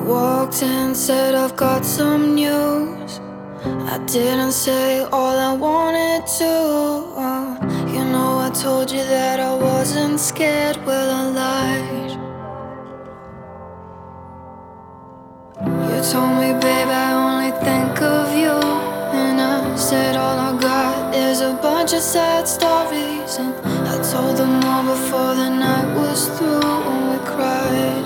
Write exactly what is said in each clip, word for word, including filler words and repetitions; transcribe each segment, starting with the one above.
Walked in, said I've got some news. I didn't say all I wanted to. You know I told you that I wasn't scared, well I lied. You told me, babe, I only think of you. And I said all I got is a bunch of sad stories. And I told them all before the night was through, and we cried.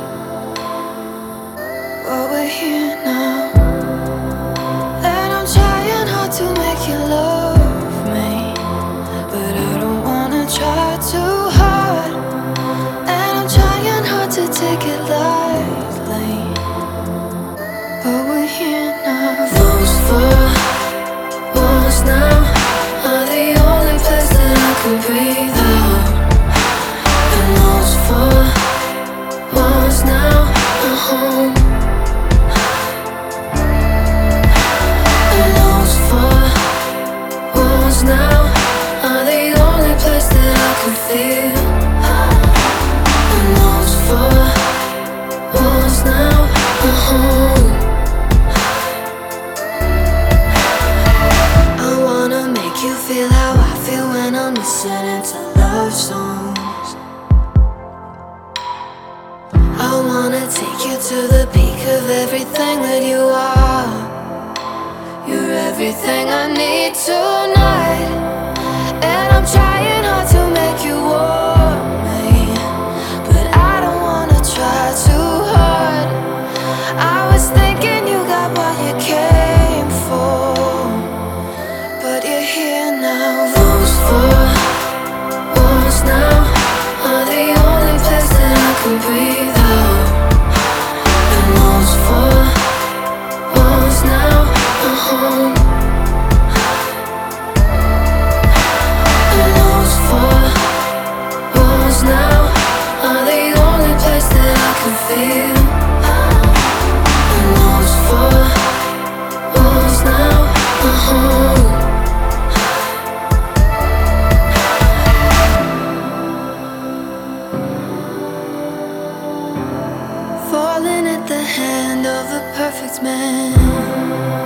But we're here now, and I'm trying hard to make you love me, but I don't wanna try too hard. And I'm trying hard to take it lightly, but we're here now. Those four walls now are the only place that I can breathe out. And those four walls now are home. Now are the only place that I can feel. And those four walls now are home. I wanna make you feel how I feel when I'm listening to love songs. I wanna take you to the peak of everything that you are. You're everything I need tonight, and I'm trying hard to make you want me, but I don't wanna try too hard. I was thinking you got what you came for, but you're here now. Those four walls now are the only place that I can breathe out. And those four walls now are home. And those four walls now are the only place that I can feel. And those four walls now are home. Falling at the hand of the perfect man.